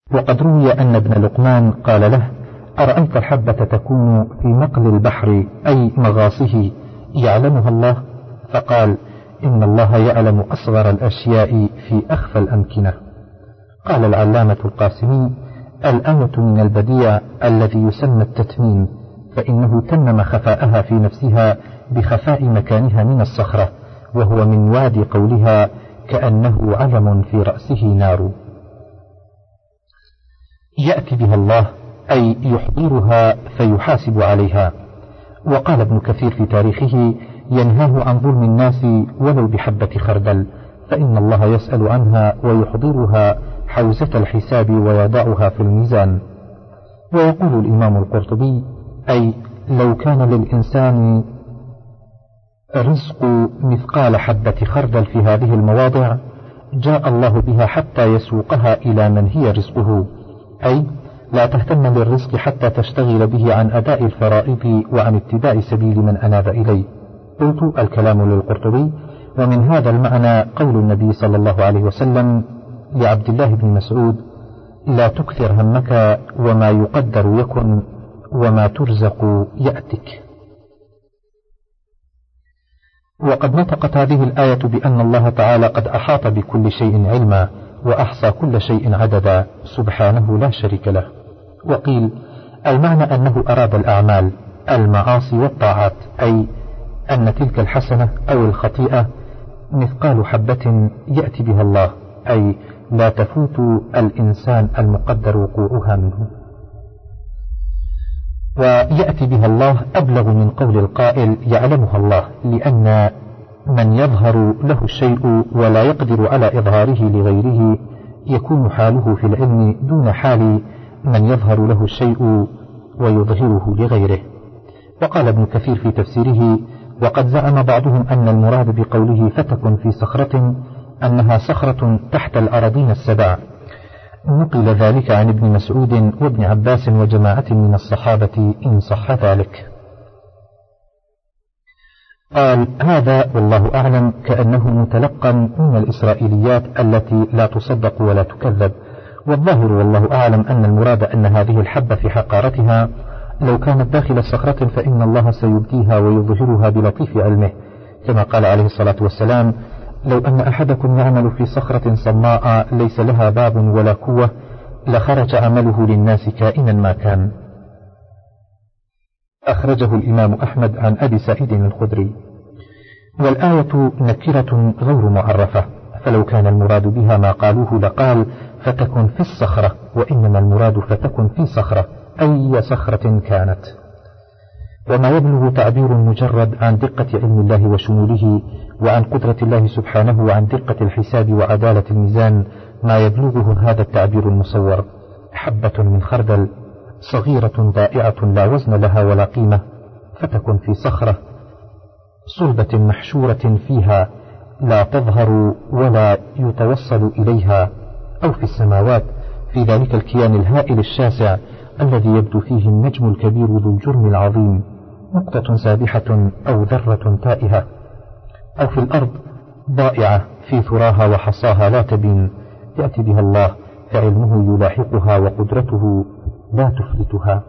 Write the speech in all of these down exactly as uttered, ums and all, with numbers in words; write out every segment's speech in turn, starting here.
وقد روي أن ابن لقمان قال له: أرأيت الحبة تكون في مقل البحر أي مغاصه يعلمها الله؟ فقال: إن الله يعلم أصغر الأشياء في أخفى الأمكنة. قال العلامة القاسمي: الآية من البديع الذي يسمى التتميم، فإنه تمم خفاءها في نفسها بخفاء مكانها من الصخرة، وهو من واد قولها: كأنه علم في رأسه نار. يأتي بها الله أي يحضرها فيحاسب عليها. وقال ابن كثير في تاريخه: ينهاه عن ظلم الناس ولو بحبة خردل، فإن الله يسأل عنها ويحضرها حوزة الحساب ويضعها في الميزان. ويقول الإمام القرطبي: أي لو كان للإنسان رزق مثقال حبة خردل في هذه المواضع جاء الله بها حتى يسوقها إلى من هي رزقه، أي لا تهتم للرزق حتى تشتغل به عن أداء الفرائض وعن اتباع سبيل من أناب إليه. قلت: الكلام للقرطبي. ومن هذا المعنى قول النبي صلى الله عليه وسلم لعبد الله بن مسعود: لا تكثر همك وما يقدر يكن وما ترزق يأتك. وقد نطقت هذه الآية بأن الله تعالى قد أحاط بكل شيء علما وأحصى كل شيء عددا سبحانه لا شريك له. وقيل: المعنى أنه أراد الأعمال المعاصي والطاعات، أي أن تلك الحسنة أو الخطيئة مثقال حبة يأتي بها الله، أي لا تفوت الإنسان المقدر وقوعها منه. ويأتي بها الله أبلغ من قول القائل: يعلمها الله، لأن من يظهر له الشيء ولا يقدر على إظهاره لغيره يكون حاله في العلم دون حال من يظهر له الشيء ويظهره لغيره. وقال ابن كثير في تفسيره: وقد زعم بعضهم أن المراد بقوله فتكن في صخرة أنها صخرة تحت الأراضين السبع. نقل ذلك عن ابن مسعود وابن عباس وجماعة من الصحابة إن صح ذلك. قال: هذا والله أعلم كأنه متلقى من الإسرائيليات التي لا تصدق ولا تكذب، والظاهر والله أعلم أن المراد أن هذه الحبة في حقارتها لو كانت داخل صخرة فإن الله سيبديها ويظهرها بلطيف علمه، كما قال عليه الصلاة والسلام: لو أن أحدكم يعمل في صخرة صماء ليس لها باب ولا قوة لخرج عمله للناس كائنا ما كان. أخرجه الإمام أحمد عن أبي سعيد الخدري. والآية نكرة غير معرفة، فلو كان المراد بها ما قالوه لقال فتكن في الصخرة، وإنما المراد فتكن في صخرة أي صخرة كانت. وما يبلغ تعبير مجرد عن دقة علم الله وشموله وعن قدرة الله سبحانه وعن دقة الحساب وعدالة الميزان ما يبلغه هذا التعبير المصور: حبة من خردل صغيرة ضائعة لا وزن لها ولا قيمة، فتكن في صخرة صلبة محشورة فيها لا تظهر ولا يتوصل إليها، أو في السماوات في ذلك الكيان الهائل الشاسع الذي يبدو فيه النجم الكبير ذو الجرم العظيم نقطة سابحة أو ذرة تائهة، أو في الأرض ضائعة في ثراها وحصاها لا تبين، يأتي بها الله فعلمه يلاحقها وقدرته لا تفلتها.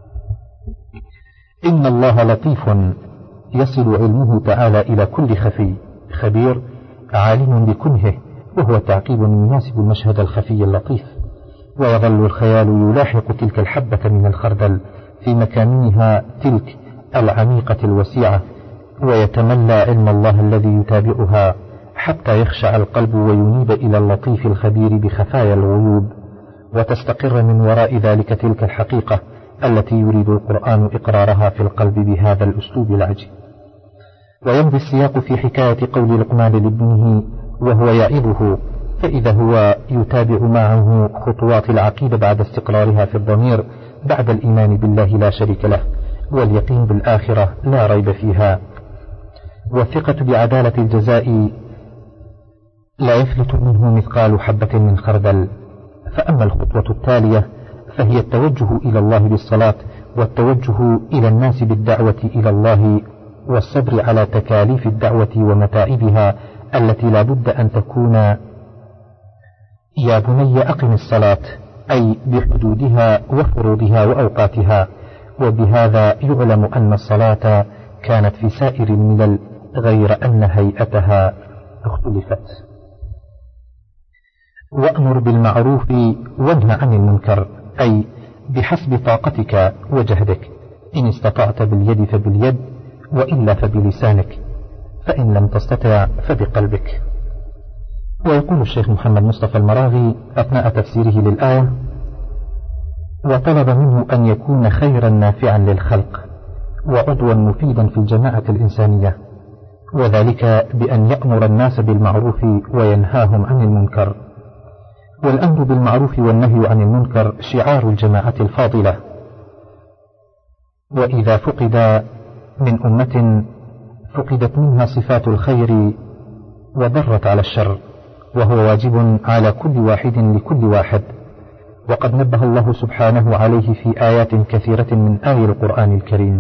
إن الله لطيف يصل علمه تعالى إلى كل خفي، خبير عالم بكنهه، وهو تعقيب يناسب المشهد الخفي اللطيف. ويظل الخيال يلاحق تلك الحبة من الخردل في مكانها تلك العميقة الوسيعة، ويتملى علم الله الذي يتابعها حتى يخشع القلب وينيب إلى اللطيف الخبير بخفايا الغيوب، وتستقر من وراء ذلك تلك الحقيقة التي يريد القرآن إقرارها في القلب بهذا الأسلوب العجيب. ويمضي السياق في حكاية قول لقمان لابنه وهو يعظه، فإذا هو يتابع معه خطوات العقيدة بعد استقرارها في الضمير بعد الإيمان بالله لا شريك له واليقين بالآخرة لا ريب فيها، والثقة بعدالة الجزاء لا يفلت منه مثقال حبة من خردل. فأما الخطوة التالية فهي التوجه إلى الله بالصلاة، والتوجه إلى الناس بالدعوة إلى الله، والصبر على تكاليف الدعوة ومتاعبها التي لا بد أن تكون: يا بني أقم الصلاة أي بحدودها وفروضها وأوقاتها، وبهذا يعلم أن الصلاة كانت في سائر الملل غير أن هيئتها اختلفت. وأمر بالمعروف وانه عن المنكر، أي بحسب طاقتك وجهدك، إن استطعت باليد فباليد، وإلا فبلسانك، فإن لم تستطع فبقلبك. ويقول الشيخ محمد مصطفى المراغي أثناء تفسيره للآية: وطلب منه أن يكون خيرا نافعا للخلق وعضوا مفيدا في الجماعة الإنسانية، وذلك بأن يأمر الناس بالمعروف وينهاهم عن المنكر. والأمر بالمعروف والنهي عن المنكر شعار الجماعة الفاضلة، وإذا فقد من أمة فقدت منها صفات الخير وضرت على الشر، وهو واجب على كل واحد لكل واحد، وقد نبه الله سبحانه عليه في آيات كثيرة من آي القرآن الكريم: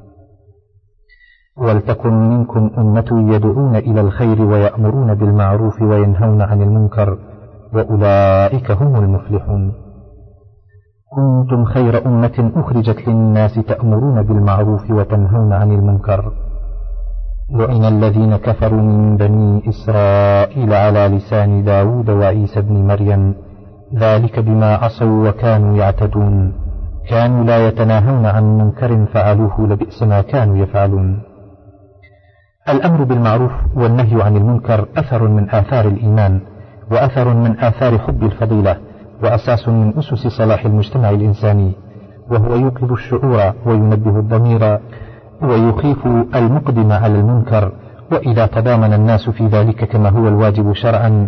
ولتكن منكم أمة يدعون إلى الخير ويأمرون بالمعروف وينهون عن المنكر وأولئك هم المفلحون. كنتم خير أمة أخرجت للناس تأمرون بالمعروف وتنهون عن المنكر، لعن الذين كفروا من بني إسرائيل على لسان داود وعيسى بن مريم ذلك بما عصوا وكانوا يعتدون كانوا لا يتناهون عن منكر فعلوه لبئس ما كانوا يفعلون. الأمر بالمعروف والنهي عن المنكر أثر من آثار الإيمان، وأثر من آثار حب الفضيلة، وأساس من أسس صلاح المجتمع الإنساني، وهو يوقظ الشعور وينبه الضمير ويخيف المقدم على المنكر. وإذا تضامن الناس في ذلك كما هو الواجب شرعا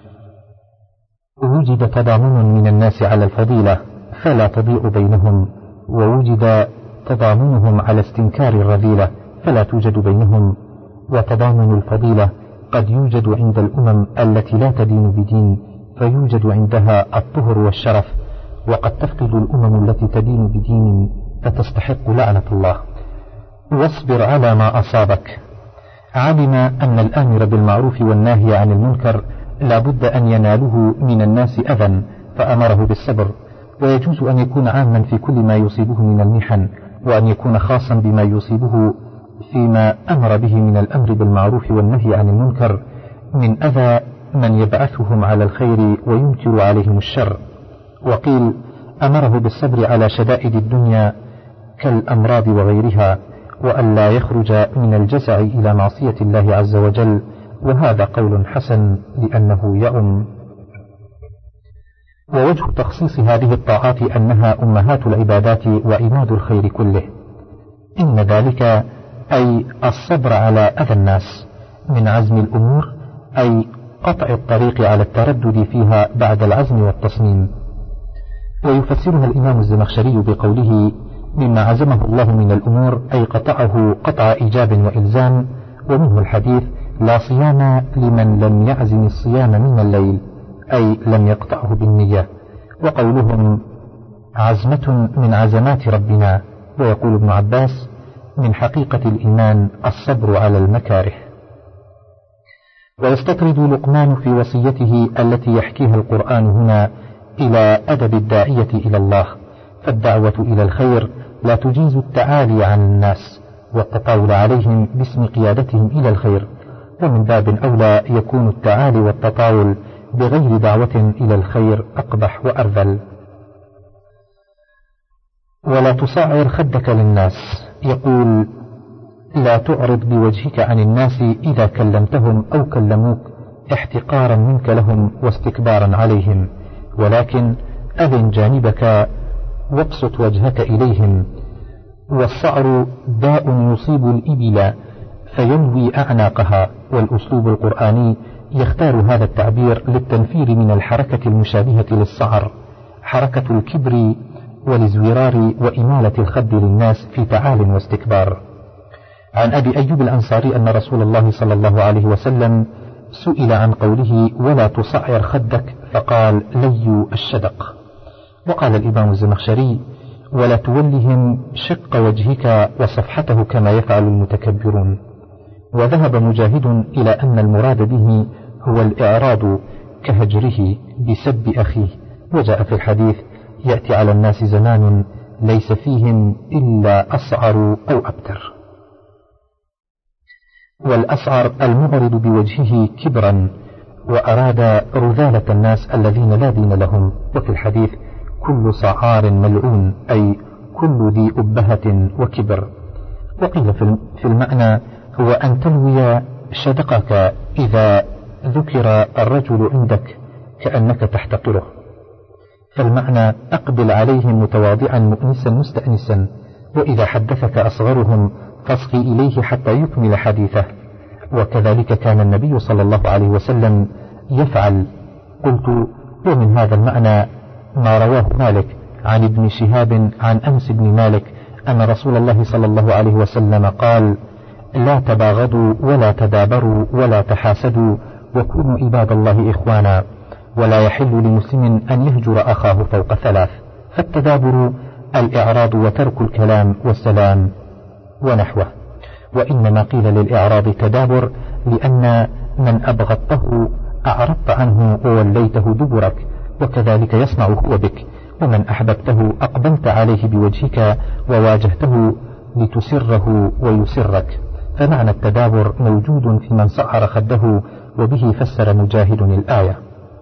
وجد تضامن من الناس على الفضيلة فلا تضيع بينهم، ووجد تضامنهم على استنكار الرذيلة فلا توجد بينهم. وتضامن الفضيلة قد يوجد عند الأمم التي لا تدين بدين فيوجد عندها الطهر والشرف، وقد تفقد الأمم التي تدين بدين فتستحق لعنة الله. واصبر على ما أصابك. علم أن الآمر بالمعروف والناهي عن المنكر لا بد أن يناله من الناس أذى فأمره بالصبر، ويجوز أن يكون عاما في كل ما يصيبه من المحن، وأن يكون خاصا بما يصيبه فيما أمر به من الأمر بالمعروف والنهي عن المنكر من أذى من يبعثهم على الخير وينكر عليهم الشر. وقيل أمره بالصبر على شدائد الدنيا كالأمراض وغيرها، وأن لا يخرج من الجزع إلى معصية الله عز وجل، وهذا قول حسن لأنه يؤم. ووجه تخصيص هذه الطاعات أنها أمهات العبادات وعماد الخير كله، إن ذلك أي الصبر على أذى الناس من عزم الأمور، أي قطع الطريق على التردد فيها بعد العزم والتصميم. ويفسرها الإمام الزمخشري بقوله: مما عزمه الله من الأمور أي قطعه قطع إيجاب وإلزام. ومنه الحديث: لا صيام لمن لم يعزم الصيام من الليل، أي لم يقطعه بالنية. وقولهم عزمة من عزمات ربنا. ويقول ابن عباس: من حقيقة الإيمان الصبر على المكاره. ويستطرد لقمان في وصيته التي يحكيها القرآن هنا إلى أدب الداعية إلى الله، فالدعوة إلى الخير لا تجيز التعالي عن الناس والتطاول عليهم باسم قيادتهم إلى الخير، ومن باب أولى يكون التعالي والتطاول بغير دعوة إلى الخير أقبح وأرذل. ولا تصعر خدك للناس. يقول: لا تعرض بوجهك عن الناس إذا كلمتهم أو كلموك احتقارا منك لهم واستكبارا عليهم، ولكن أذن جانبك وابسط وجهك إليهم. والصعر داء يصيب الإبل فينوي أعناقها، والأسلوب القرآني يختار هذا التعبير للتنفير من الحركة المشابهة للصعر، حركة الكبر والازورار وإمالة الخد للناس في تعال واستكبار. عن أبي أيوب الأنصاري أن رسول الله صلى الله عليه وسلم سئل عن قوله: ولا تصعر خدك، فقال: لي الشدق. وقال الإمام الزمخشري: ولا تولهم شق وجهك وصفحته كما يفعل المتكبرون. وذهب مجاهد إلى أن المراد به هو الإعراض كهجره بسب أخيه، وجاء في الحديث: يأتي على الناس زمان ليس فيهم إلا أصعر أو أبتر. والأصعر المعرض بوجهه كبرا، وأراد رذالة الناس الذين لا دين لهم. وفي الحديث: كل صعار ملعون، أي كل ذي أبهة وكبر. وقيل في المعنى هو أن تلوي شدقك إذا ذكر الرجل عندك كأنك تحتقره. فالمعنى: أقبل عليهم متواضعا مؤنسا مستأنسا، وإذا حدثك أصغرهم فاصغي إليه حتى يكمل حديثه. وكذلك كان النبي صلى الله عليه وسلم يفعل. قلت: ومن هذا المعنى ما رواه مالك عن ابن شهاب عن أنس بن مالك أن رسول الله صلى الله عليه وسلم قال: لا تباغضوا ولا تدابروا ولا تحاسدوا، وكونوا عباد الله إخوانا، ولا يحل لمسلم أن يهجر أخاه فوق ثلاث. فالتدابر الإعراض وترك الكلام والسلام ونحوه. وإنما قيل للإعراض تدابر لأن من أبغضته أعرضت عنه ووليته دبرك، وكذلك يصنع هو بك. ومن أحببته أقبلت عليه بوجهك وواجهته لتسره ويسرك. فمعنى التدابر موجود في من سعر خده، وبه فسر مجاهد الآية.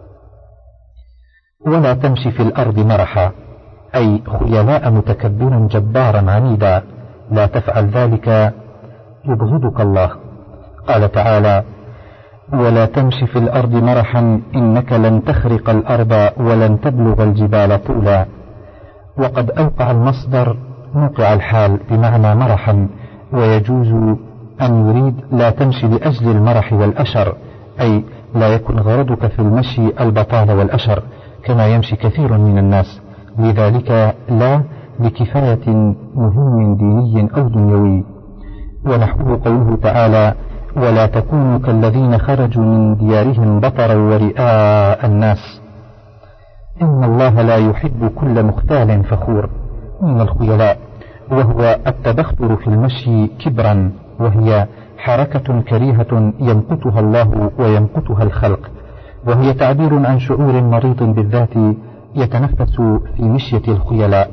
ولا تمشي في الأرض مرحا، أي خيلاء متكبرا جبارا عنيدا، لا تفعل ذلك يبغضك الله. قال تعالى: ولا تمشي في الأرض مرحا إنك لن تخرق الأرض ولن تبلغ الجبال طولا. وقد أوقع المصدر موقع الحال بمعنى مرحا، ويجوز أن يريد لا تمشي لأجل المرح والأشر، أي لا يكن غرضك في المشي البطال والأشر كما يمشي كثير من الناس، لذلك لا لكفاية مهم ديني أو دنيوي. ونحوه قوله تعالى: ولا تكونوا كالذين خرجوا من ديارهم بطرا ورئاء الناس إن الله لا يحب كل مختال فخور. من الخيلاء، وهو التبختر في المشي كبرا، وهي حركة كريهة يمقتها الله ويمقتها الخلق، وهي تعبير عن شعور مريض بالذات يتنفس في مشية الخيلاء.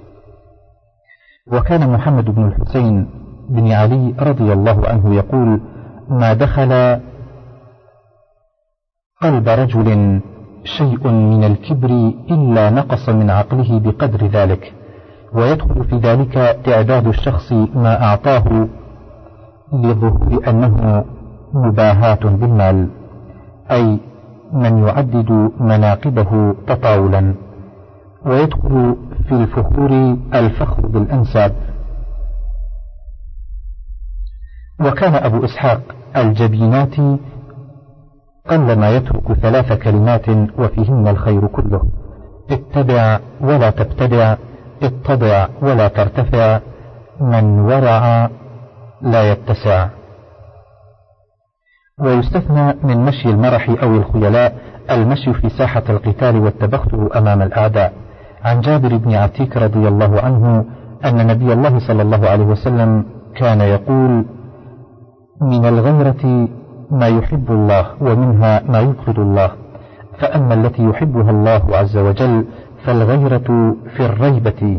وكان محمد بن الحسين بن علي رضي الله عنه يقول: ما دخل قلب رجل شيء من الكبر إلا نقص من عقله بقدر ذلك، ويدخل في ذلك تعداد الشخص ما أعطاه لظهور أنه مباهاة بالمال، أي من يعدد مناقبه تطاولا. ويدخل في الفخور الفخر بالأنساب. وكان أبو إسحاق الجبيناتي قلما يترك ثلاث كلمات وفيهن الخير كله: اتبع ولا تبتدع، اتضع ولا ترتفع، من ورع لا يتسع. ويستثنى من مشي المرح أو الخيلاء المشي في ساحة القتال والتبختر أمام الأعداء. عن جابر بن عتيك رضي الله عنه أن نبي الله صلى الله عليه وسلم كان يقول: من الغيرة ما يحب الله ومنها ما يبغض الله، فأما التي يحبها الله عز وجل فالغيرة في الريبة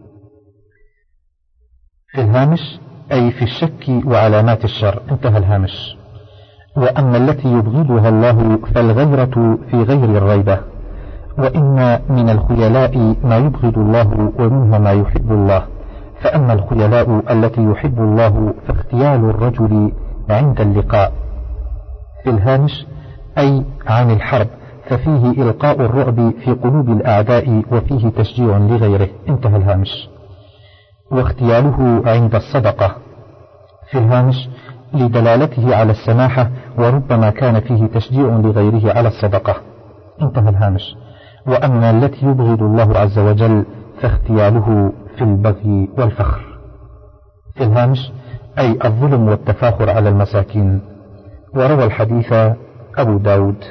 في الهامش، أي في الشك وعلامات الشر، انتهى الهامش. وأما التي يبغضها الله فالغيرة في غير الريبة. وإن من الخيلاء ما يبغض الله ومنها ما يحب الله، فأما الخيلاء التي يحب الله فاغتيال الرجل عند اللقاء في الهامش، أي عن الحرب، ففيه إلقاء الرعب في قلوب الأعداء وفيه تشجيع لغيره، انتهى الهامش. واغتياله عند الصدقة في الهامش لدلالته على السماحة، وربما كان فيه تشجيع لغيره على الصدقة، انتهى الهامش. وأما التي يبغض الله عز وجل فاغتياله في البغي والفخر في الهامش، أي الظلم والتفاخر على المساكين. وروى الحديث أبو داود،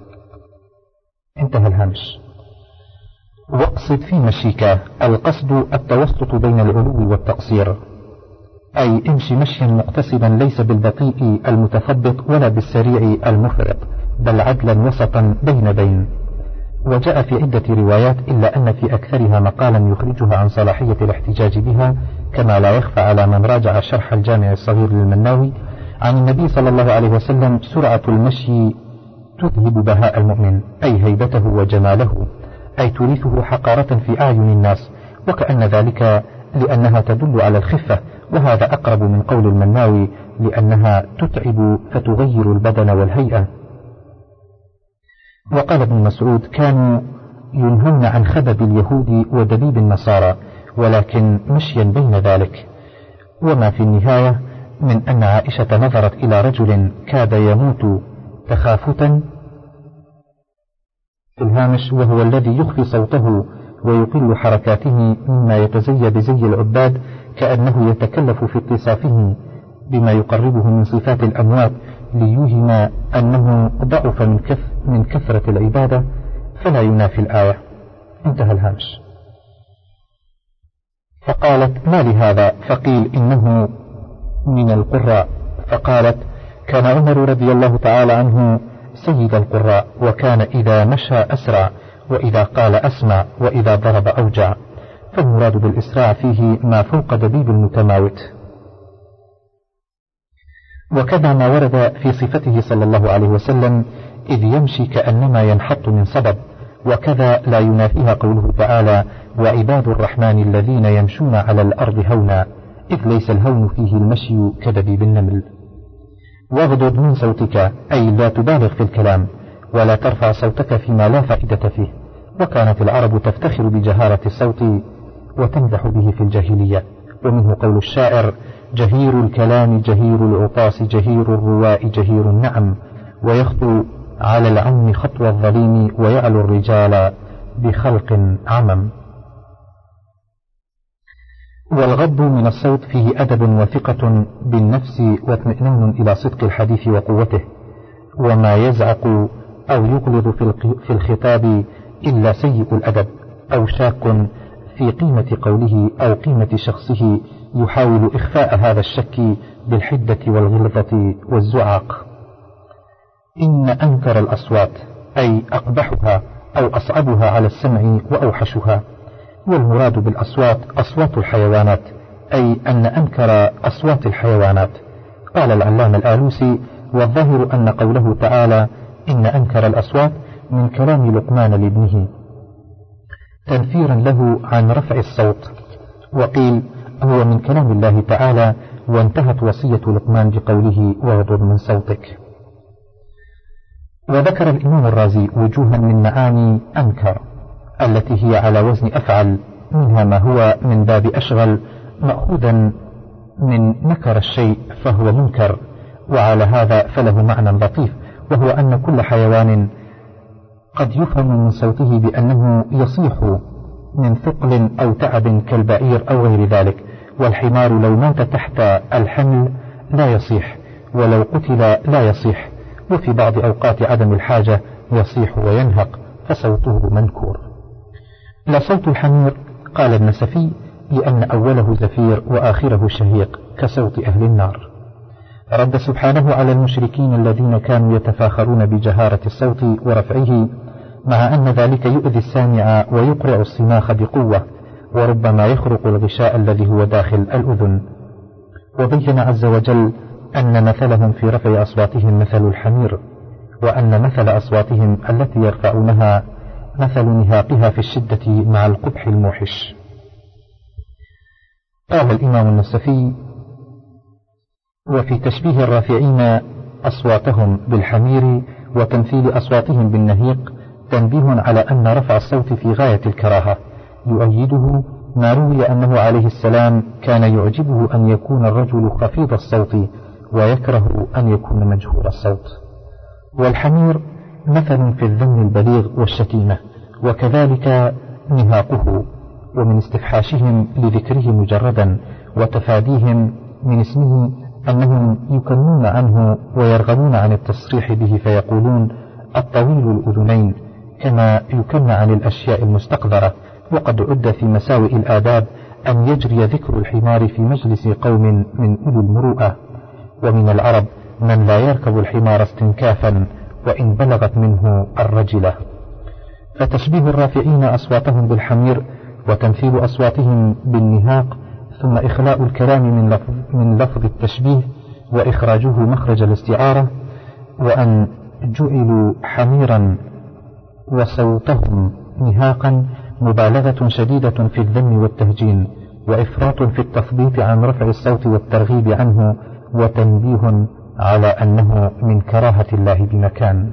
انتهى الهامش. واقصد في مشيك، القصد التوسط بين العلو والتقصير، أي امشي مشيا مقتصدا ليس بالبطيء المتثبط ولا بالسريع المفرط، بل عدلا وسطا بين بين. وجاء في عدة روايات إلا أن في أكثرها مقالا يخرجها عن صلاحية الاحتجاج بها، كما لا يخفى على من راجع شرح الجامع الصغير للمناوي عن النبي صلى الله عليه وسلم: سرعة المشي تذهب بهاء المؤمن، أي هيبته وجماله، أي تورثه حقارة في أعين الناس، وكأن ذلك لأنها تدل على الخفة، وهذا أقرب من قول المناوي لأنها تتعب فتغير البدن والهيئة. وقال ابن مسعود: كانوا ينهون عن خبب اليهود ودبيب النصارى، ولكن مشيا بين ذلك. وما في النهاية من أن عائشة نظرت إلى رجل كاد يموت تخافتا في الهامش، وهو الذي يخفي صوته ويقل حركاته مما يتزي بزي العباد، كأنه يتكلف في اتصافه بما يقربه من صفات الأموات ليوهم أنه ضعف من, كف من كثرة العبادة، فلا ينافي الآية. انتهى الهامش. فقالت: ما لهذا؟ فقيل: إنه من القراء. فقالت: كان عمر رضي الله تعالى عنه سيد القراء، وكان إذا مشى أسرع، وإذا قال أسمع، وإذا ضرب أوجع، فالمراد بالإسراع فيه ما فوق دبيب المتماوت. وكذا ما ورد في صفته صلى الله عليه وسلم إذ يمشي كأنما ينحط من صبب، وكذا لا ينافيها قوله تعالى: وعباد الرحمن الذين يمشون على الأرض هونا، إذ ليس الهون فيه المشي كدبيب النمل. واغضض من صوتك، أي لا تبالغ في الكلام، ولا ترفع صوتك فيما لا فائدة فيه. وكانت العرب تفتخر بجهارة الصوت وتمدح به في الجاهلية، ومنه قول الشاعر: جهير الكلام جهير العطاس، جهير الرواء جهير النعم، ويخطو على العم خطوى الظليم، ويعلو الرجال بخلق عمم. والغض من الصوت فيه أدب وثقة بالنفس واطمئنان إلى صدق الحديث وقوته، وما يزعق أو يغلظ في الخطاب إلا سيء الأدب أو شاك في قيمة قوله أو قيمة شخصه، يحاول إخفاء هذا الشك بالحدة والغلظة والزعاق. إن أنكر الأصوات، أي أقبحها أو أصعبها على السمع وأوحشها. والمراد بالأصوات أصوات الحيوانات، أي أن أنكر أصوات الحيوانات. قال العلامة الآلوسي: والظاهر أن قوله تعالى إن أنكر الأصوات من كلام لقمان لابنه تنفيرا له عن رفع الصوت، وقيل هو من كلام الله تعالى، وانتهت وصية لقمان بقوله: واغضض من صوتك. وذكر الإمام الرازي وجوها من معاني أنكر التي هي على وزن أفعل، منها ما هو من باب أشغل مأخوذا من نكر الشيء فهو منكر، وعلى هذا فله معنى لطيف، وهو أن كل حيوان قد يفهم من صوته بأنه يصيح من ثقل أو تعب كالبعير أو غير ذلك. والحمار لو مات تحت الحمل لا يصيح، ولو قتل لا يصيح، وفي بعض أوقات عدم الحاجة يصيح وينهق، فصوته منكور. لا صوت الحمير، قال النسفي: لأن أوله زفير وآخره شهيق كصوت أهل النار. رد سبحانه على المشركين الذين كانوا يتفاخرون بجهارة الصوت ورفعه، مع أن ذلك يؤذي السامع ويقرع الصماخ بقوة، وربما يخرق الغشاء الذي هو داخل الأذن. وبين عز وجل أن مثلهم في رفع أصواتهم مثل الحمير، وأن مثل أصواتهم التي يرفعونها مثل نهاقها في الشدة مع القبح الموحش. قال الإمام النسفي: وفي تشبيه الرافعين أصواتهم بالحمير وتمثيل أصواتهم بالنهيق تنبيه على أن رفع الصوت في غاية الكراهة، يؤيده ما روي أنه عليه السلام كان يعجبه أن يكون الرجل خفيض الصوت، ويكره أن يكون مجهور الصوت. والحمير مثل في الذم البليغ والشتيمة، وكذلك نهاقه، ومن استفحاشهم لذكره مجردا وتفاديهم من اسمه أنهم يكنون عنه ويرغبون عن التصريح به، فيقولون الطويل الأذنين، كما يكن عن الأشياء المستقذرة. وقد عد في مساوئ الآداب أن يجري ذكر الحمار في مجلس قوم من أولي المروءة. ومن العرب من لا يركب الحمار استنكافا وإن بلغت منه الرجلة. فتشبيه الرافعين أصواتهم بالحمير وتمثيل أصواتهم بالنهاق، ثم إخلاء الكلام من لفظ, من لفظ التشبيه وإخراجه مخرج الاستعارة، وأن جعلوا حميرا وصوتهم نهاقا مبالغة شديدة في الذم والتهجين، وإفراط في التثبيت عن رفع الصوت والترغيب عنه، وتنبيه على أنه من كراهة الله بمكان.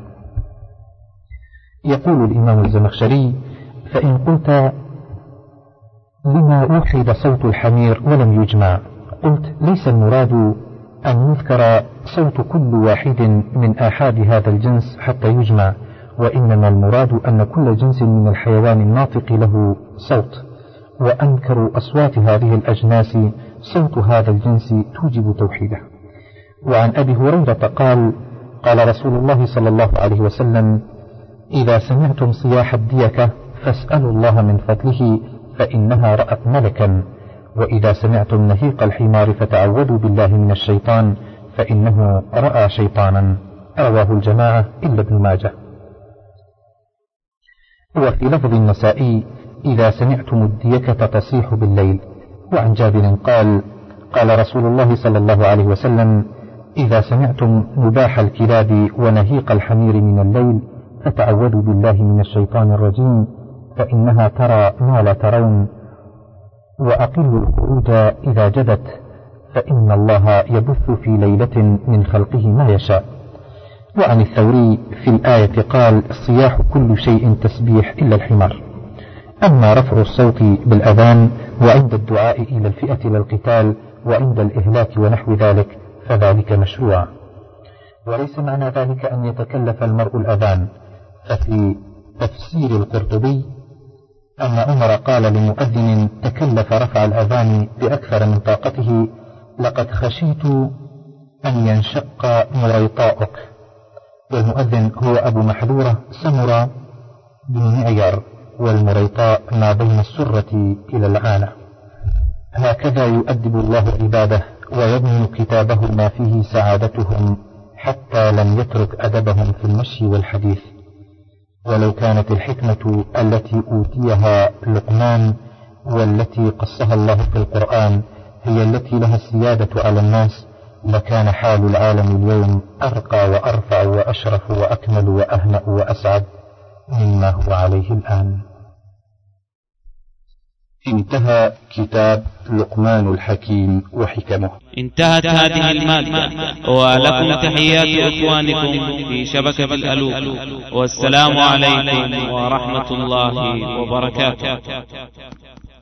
يقول الإمام الزمخشري: فإن قلت لما وحد صوت الحمير ولم يجمع، قلت ليس المراد أن يذكر صوت كل واحد من آحاد هذا الجنس حتى يجمع، وإنما المراد أن كل جنس من الحيوان الناطق له صوت، وأنكر أصوات هذه الأجناس صوت هذا الجنس توجب توحيده. وعن أبي هريرة قال: قال رسول الله صلى الله عليه وسلم: إذا سمعتم صياح الديكة فاسألوا الله من فضله فإنها رأت ملكا، وإذا سمعتم نهيق الحمار فتعوذوا بالله من الشيطان فإنه رأى شيطانا. رواه الجماعة إلا ابن ماجه. وفي لفظ النسائي: إذا سمعتم الديكة تصيح بالليل. وعن جابر قال: قال رسول الله صلى الله عليه وسلم: إذا سمعتم نباح الكلاب ونهيق الحمير من الليل فتعوذوا بالله من الشيطان الرجيم فإنها ترى ما لا ترون، وأقلوا الخروج إذا جدت فإن الله يبث في ليلة من خلقه ما يشاء. وعن الثوري في الآية قال: صياح كل شيء تسبيح إلا الحمار. أما رفع الصوت بالأذان وعند الدعاء إلى الفئة للقتال وعند الإهلاك ونحو ذلك فذلك مشروع، وليس معنى ذلك أن يتكلف المرء الأذان. ففي تفسير القرطبي أن عمر قال لمؤذن تكلف رفع الأذان بأكثر من طاقته: لقد خشيت أن ينشق مريطاؤك. والمؤذن هو أبو محذورة سمرة بن معيار، والمريطاء ما بين السرة إلى العانة. هكذا يؤدب الله عباده ويضمن كتابه ما فيه سعادتهم، حتى لم يترك أدبهم في المشي والحديث. ولو كانت الحكمة التي أوتيها لقمان والتي قصها الله في القرآن هي التي لها السيادة على الناس، لكان حال العالم اليوم أرقى وأرفع وأشرف وأكمل وأهنأ وأسعد مما هو عليه الآن. انتهى كتاب لقمان الحكيم وحكمه. انتهت هذه المادة، ولكم تحيات إخوانكم في شبكة الألوف، والسلام عليكم ورحمة الله وبركاته.